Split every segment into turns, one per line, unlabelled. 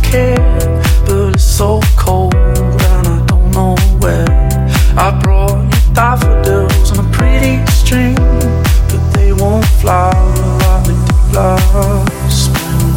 care, but it's so cold and I don't know where. I brought you daffodils on a pretty string, but they won't fly like they did last spring.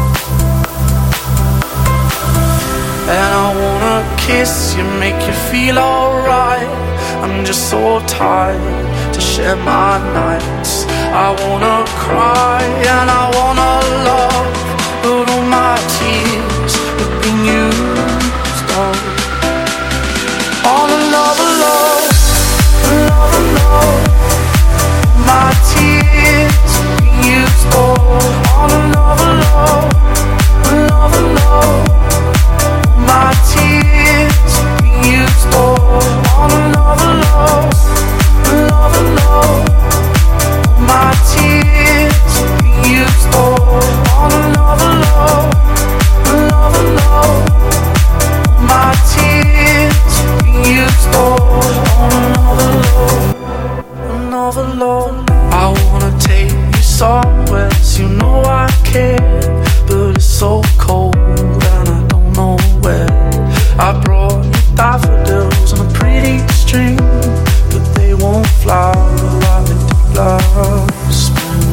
And I wanna kiss you, make you feel alright. I'm just so tired to share my nights. I wanna cry and I wanna love, but all my tears have been used up. On another love, another love. My tears have been used up. On another love, another love. My tears have been used up. On another love, another love. My tears have been used up. On another love, another love. My tears have been used up. On another love, another love. I wanna take you somewhere, so you know I care, but it's so cold and I don't know where. I brought you daffodils on a pretty string, but they won't fly like they did last spring.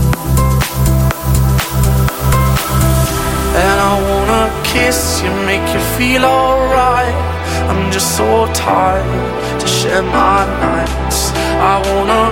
And I wanna kiss you, make you feel alright. I'm just so tired to share my nights. I wanna